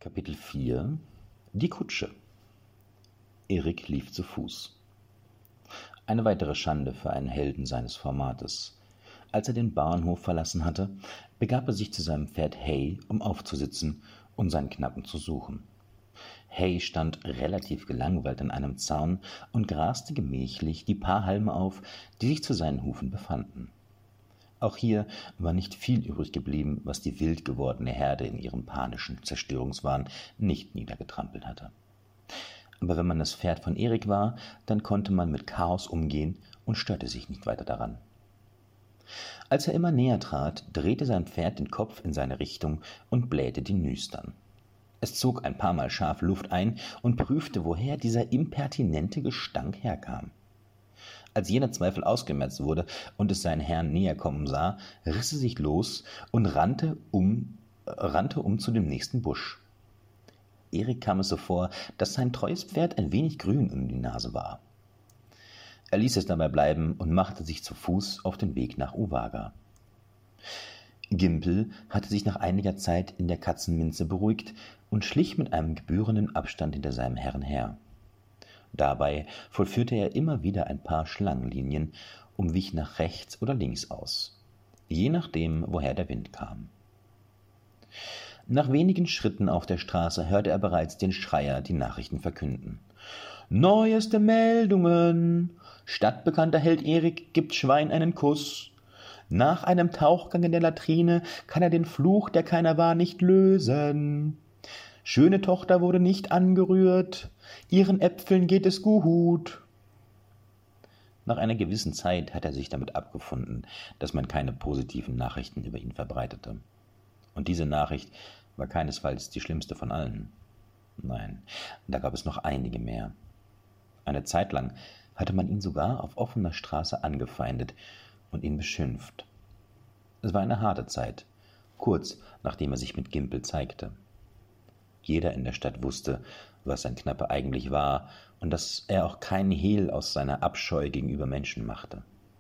Kapitel 4 Die Kutsche. Erik lief zu Fuß. Eine weitere Schande für einen Helden seines Formates. Als er den Bahnhof verlassen hatte, begab er sich zu seinem Pferd Hay, um aufzusitzen und seinen Knappen zu suchen. Hay stand relativ gelangweilt an einem Zaun und graste gemächlich die paar Halme auf, die sich zu seinen Hufen befanden. Auch hier war nicht viel übrig geblieben, was die wild gewordene Herde in ihrem panischen Zerstörungswahn nicht niedergetrampelt hatte. Aber wenn man das Pferd von Erik war, dann konnte man mit Chaos umgehen und störte sich nicht weiter daran. Als er immer näher trat, drehte sein Pferd den Kopf in seine Richtung und blähte die Nüstern. Es zog ein paar Mal scharf Luft ein und prüfte, woher dieser impertinente Gestank herkam. Als jener Zweifel ausgemerzt wurde und es seinen Herrn näher kommen sah, riss er sich los und rannte um zu dem nächsten Busch. Erik kam es so vor, dass sein treues Pferd ein wenig grün um die Nase war. Er ließ es dabei bleiben und machte sich zu Fuß auf den Weg nach Uvagga. Gimpel hatte sich nach einiger Zeit in der Katzenminze beruhigt und schlich mit einem gebührenden Abstand hinter seinem Herrn her. Dabei vollführte er immer wieder ein paar Schlangenlinien und wich nach rechts oder links aus, je nachdem, woher der Wind kam. Nach wenigen Schritten auf der Straße hörte er bereits den Schreier die Nachrichten verkünden. »Neueste Meldungen! Stadtbekannter Held Erik gibt Schwein einen Kuss. Nach einem Tauchgang in der Latrine kann er den Fluch, der keiner war, nicht lösen. Schöne Tochter wurde nicht angerührt. Ihren Äpfeln geht es gut.« Nach einer gewissen Zeit hat er sich damit abgefunden, dass man keine positiven Nachrichten über ihn verbreitete. Und diese Nachricht war keinesfalls die schlimmste von allen. Nein, da gab es noch einige mehr. Eine Zeit lang hatte man ihn sogar auf offener Straße angefeindet und ihn beschimpft. Es war eine harte Zeit, kurz nachdem er sich mit Gimpel zeigte. Jeder in der Stadt wusste, was sein Knappe eigentlich war und dass er auch keinen Hehl aus seiner Abscheu gegenüber Menschen machte.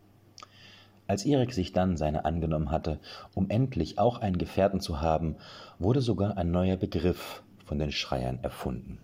Als Erik sich dann seiner angenommen hatte, um endlich auch einen Gefährten zu haben, wurde sogar ein neuer Begriff von den Schreiern erfunden.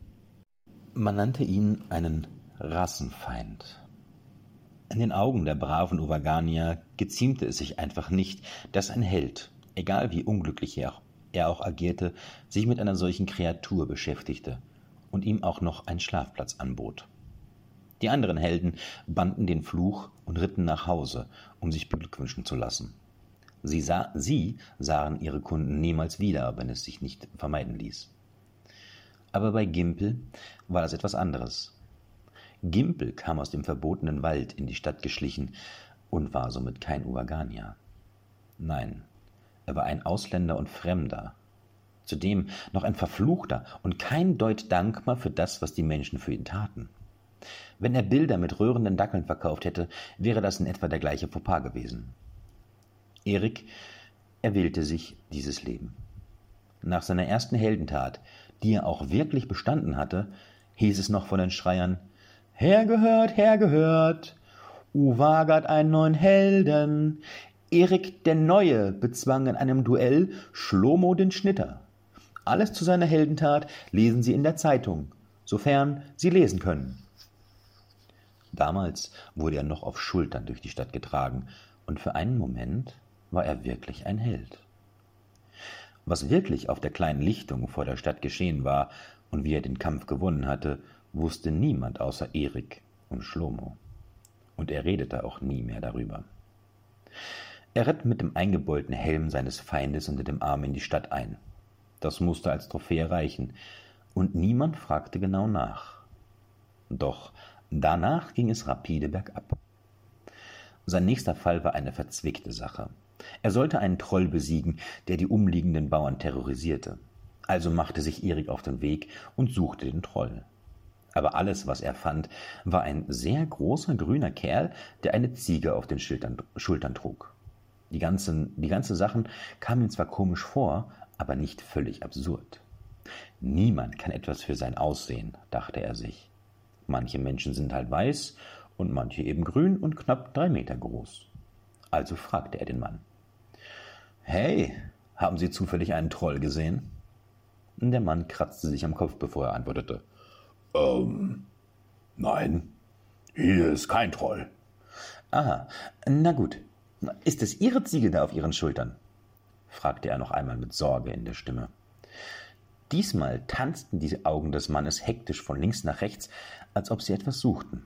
Man nannte ihn einen Rassenfeind. In den Augen der braven Uvagganier geziemte es sich einfach nicht, dass ein Held, egal wie unglücklich er auch agierte, sich mit einer solchen Kreatur beschäftigte und ihm auch noch einen Schlafplatz anbot. Die anderen Helden banden den Fluch und ritten nach Hause, um sich beglückwünschen zu lassen. Sie sahen ihre Kunden niemals wieder, wenn es sich nicht vermeiden ließ. Aber bei Gimpel war das etwas anderes. Gimpel kam aus dem verbotenen Wald in die Stadt geschlichen und war somit kein Uvagganier. Nein, er war ein Ausländer und Fremder. Zudem noch ein Verfluchter und kein Deut dankbar für das, was die Menschen für ihn taten. Wenn er Bilder mit rührenden Dackeln verkauft hätte, wäre das in etwa der gleiche Fauxpas gewesen. Erik erwählte sich dieses Leben. Nach seiner ersten Heldentat, die er auch wirklich bestanden hatte, hieß es noch von den Schreiern: »Hergehört, hergehört! Uvagga hat einen neuen Helden! Erik der Neue bezwang in einem Duell Schlomo den Schnitter. Alles zu seiner Heldentat lesen Sie in der Zeitung, sofern Sie lesen können.« Damals wurde er noch auf Schultern durch die Stadt getragen, und für einen Moment war er wirklich ein Held. Was wirklich auf der kleinen Lichtung vor der Stadt geschehen war und wie er den Kampf gewonnen hatte, wusste niemand außer Erik und Schlomo. Und er redete auch nie mehr darüber. Er ritt mit dem eingebeulten Helm seines Feindes unter dem Arm in die Stadt ein. Das musste als Trophäe reichen, und niemand fragte genau nach. Doch danach ging es rapide bergab. Sein nächster Fall war eine verzwickte Sache. Er sollte einen Troll besiegen, der die umliegenden Bauern terrorisierte. Also machte sich Erik auf den Weg und suchte den Troll. Aber alles, was er fand, war ein sehr großer grüner Kerl, der eine Ziege auf den Schultern trug. Die ganze Sachen kamen ihm zwar komisch vor, aber nicht völlig absurd. Niemand kann etwas für sein Aussehen, dachte er sich. Manche Menschen sind halt weiß und manche eben grün und knapp 3 Meter groß. Also fragte er den Mann: »Hey, haben Sie zufällig einen Troll gesehen?« Der Mann kratzte sich am Kopf, bevor er antwortete. Nein, hier ist kein Troll. »Aha, na gut. Ist es Ihre Ziege da auf Ihren Schultern?« fragte er noch einmal mit Sorge in der Stimme. Diesmal tanzten die Augen des Mannes hektisch von links nach rechts, als ob sie etwas suchten.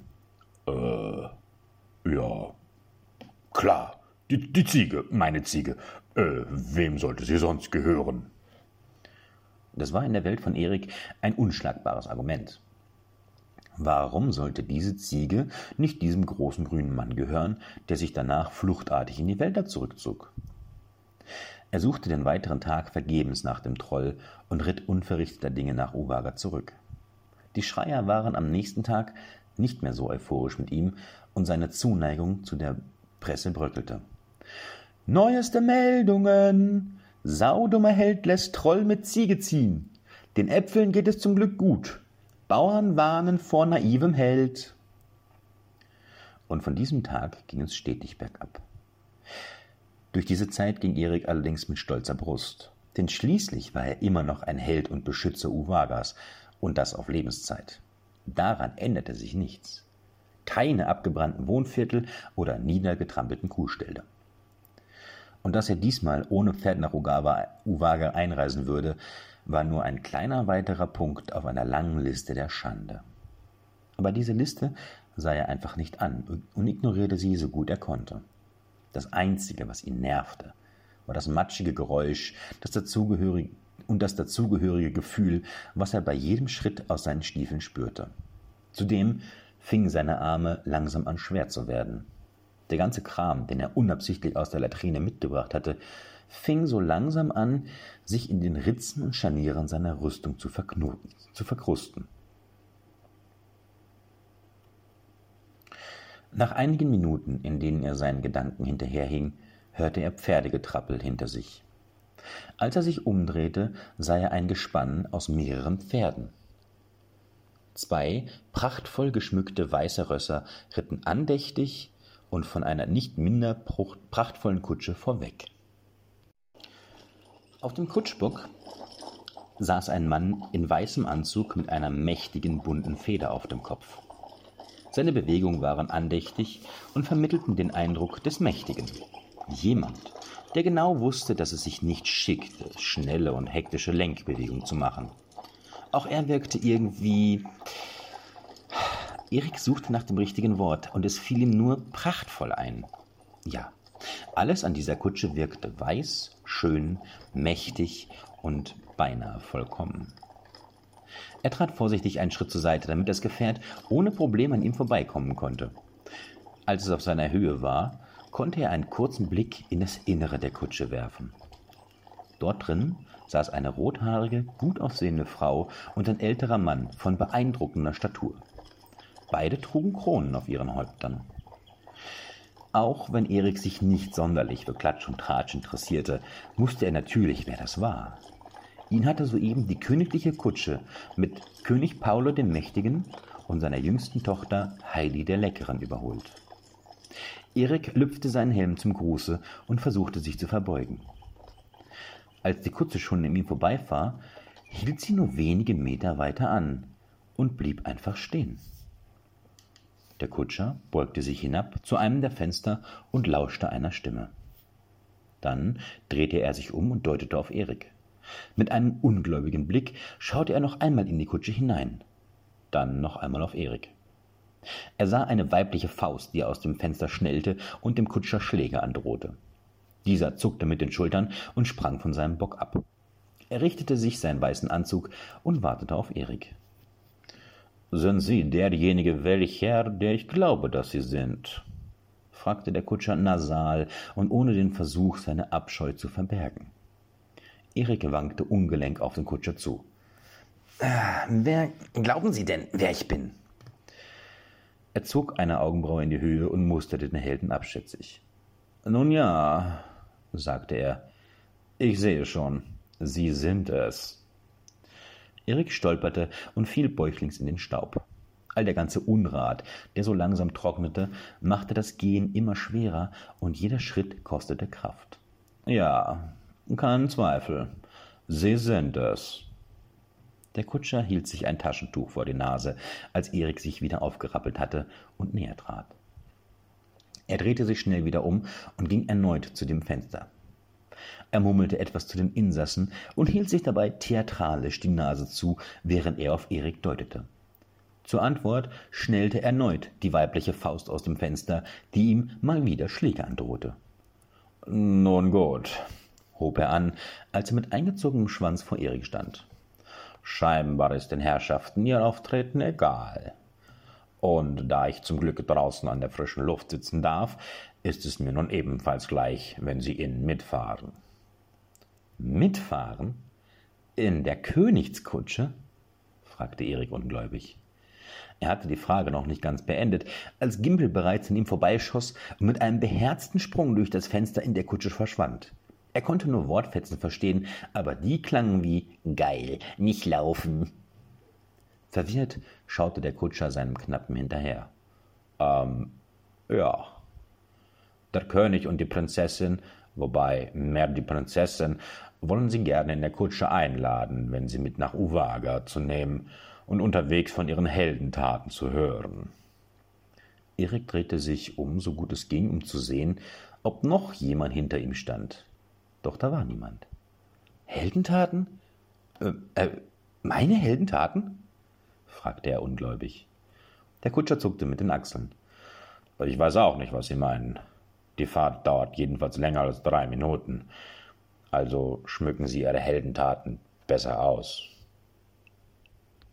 Ja, klar, die Ziege, meine Ziege. Wem sollte sie sonst gehören?« Das war in der Welt von Erik ein unschlagbares Argument. Warum sollte diese Ziege nicht diesem großen grünen Mann gehören, der sich danach fluchtartig in die Wälder zurückzog? Er suchte den weiteren Tag vergebens nach dem Troll und ritt unverrichteter Dinge nach Ovaga zurück. Die Schreier waren am nächsten Tag nicht mehr so euphorisch mit ihm und seine Zuneigung zu der Presse bröckelte. »Neueste Meldungen! Saudummer Held lässt Troll mit Ziege ziehen. Den Äpfeln geht es zum Glück gut. Bauern warnen vor naivem Held.« Und von diesem Tag ging es stetig bergab. Durch diese Zeit ging Erik allerdings mit stolzer Brust, denn schließlich war er immer noch ein Held und Beschützer Ovagas, und das auf Lebenszeit. Daran änderte sich nichts. Keine abgebrannten Wohnviertel oder niedergetrampelten Kuhstälder. Und dass er diesmal ohne Pferd nach Ovaga einreisen würde, war nur ein kleiner weiterer Punkt auf einer langen Liste der Schande. Aber diese Liste sah er einfach nicht an und ignorierte sie so gut er konnte. Das Einzige, was ihn nervte, war das matschige Geräusch, das dazugehörige Gefühl, was er bei jedem Schritt aus seinen Stiefeln spürte. Zudem fingen seine Arme langsam an schwer zu werden. Der ganze Kram, den er unabsichtlich aus der Latrine mitgebracht hatte, fing so langsam an, sich in den Ritzen und Scharnieren seiner Rüstung zu verkrusten. Nach einigen Minuten, in denen er seinen Gedanken hinterherhing, hörte er Pferdegetrappel hinter sich. Als er sich umdrehte, sah er ein Gespann aus mehreren Pferden. 2 prachtvoll geschmückte weiße Rösser ritten andächtig und von einer nicht minder prachtvollen Kutsche vorweg. Auf dem Kutschbock saß ein Mann in weißem Anzug mit einer mächtigen bunten Feder auf dem Kopf. Seine Bewegungen waren andächtig und vermittelten den Eindruck des Mächtigen. Jemand, der genau wusste, dass es sich nicht schickte, schnelle und hektische Lenkbewegungen zu machen. Auch er wirkte irgendwie... Erik suchte nach dem richtigen Wort, und es fiel ihm nur prachtvoll ein. Ja, alles an dieser Kutsche wirkte weiß, schön, mächtig und beinahe vollkommen. Er trat vorsichtig einen Schritt zur Seite, damit das Gefährt ohne Probleme an ihm vorbeikommen konnte. Als es auf seiner Höhe war, konnte er einen kurzen Blick in das Innere der Kutsche werfen. Dort drin saß eine rothaarige, gut aussehende Frau und ein älterer Mann von beeindruckender Statur. Beide trugen Kronen auf ihren Häuptern. Auch wenn Erik sich nicht sonderlich für Klatsch und Tratsch interessierte, wusste er natürlich, wer das war. Ihn hatte soeben die königliche Kutsche mit König Paulo dem Mächtigen und seiner jüngsten Tochter Heidi der Leckeren überholt. Erik lüpfte seinen Helm zum Gruße und versuchte sich zu verbeugen. Als die Kutsche schon an ihm vorbeifuhr, hielt sie nur wenige Meter weiter an und blieb einfach stehen. Der Kutscher beugte sich hinab zu einem der Fenster und lauschte einer Stimme. Dann drehte er sich um und deutete auf Erik. Mit einem ungläubigen Blick schaute er noch einmal in die Kutsche hinein, dann noch einmal auf Erik. Er sah eine weibliche Faust, die aus dem Fenster schnellte und dem Kutscher Schläge androhte. Dieser zuckte mit den Schultern und sprang von seinem Bock ab. Er richtete sich seinen weißen Anzug und wartete auf Erik. »Sind Sie derjenige welcher, der ich glaube, dass Sie sind?« fragte der Kutscher nasal und ohne den Versuch, seine Abscheu zu verbergen. Erik wankte ungelenk auf den Kutscher zu. »Wer glauben Sie denn, wer ich bin?« Er zog eine Augenbraue in die Höhe und musterte den Helden abschätzig. »Nun ja«, sagte er, »ich sehe schon, Sie sind es.« Erik stolperte und fiel bäuchlings in den Staub. All der ganze Unrat, der so langsam trocknete, machte das Gehen immer schwerer und jeder Schritt kostete Kraft. »Ja, kein Zweifel, Sie sind es.« Der Kutscher hielt sich ein Taschentuch vor die Nase, als Erik sich wieder aufgerappelt hatte und näher trat. Er drehte sich schnell wieder um und ging erneut zu dem Fenster. Er murmelte etwas zu den Insassen und hielt sich dabei theatralisch die Nase zu, während er auf Erik deutete. Zur Antwort schnellte erneut die weibliche Faust aus dem Fenster, die ihm mal wieder Schläge androhte. »Nun gut«, hob er an, als er mit eingezogenem Schwanz vor Erik stand. »Scheinbar ist den Herrschaften ihr Auftreten egal. Und da ich zum Glück draußen an der frischen Luft sitzen darf, ist es mir nun ebenfalls gleich, wenn Sie innen mitfahren.« »Mitfahren? In der Königskutsche?« fragte Erik ungläubig. Er hatte die Frage noch nicht ganz beendet, als Gimpel bereits an ihm vorbeischoss und mit einem beherzten Sprung durch das Fenster in der Kutsche verschwand. Er konnte nur Wortfetzen verstehen, aber die klangen wie »Geil, nicht laufen«. Verwirrt schaute der Kutscher seinem Knappen hinterher. Ja. Der König und die Prinzessin, wobei mehr die Prinzessin, wollen Sie gerne in der Kutsche einladen, wenn Sie mit nach Uvagga zu nehmen und unterwegs von ihren Heldentaten zu hören.« Erik drehte sich um, so gut es ging, um zu sehen, ob noch jemand hinter ihm stand. Doch da war niemand. »Heldentaten? Meine Heldentaten?« fragte er ungläubig. Der Kutscher zuckte mit den Achseln. »Ich weiß auch nicht, was Sie meinen. Die Fahrt dauert jedenfalls länger als 3 Minuten. Also schmücken Sie Ihre Heldentaten besser aus.«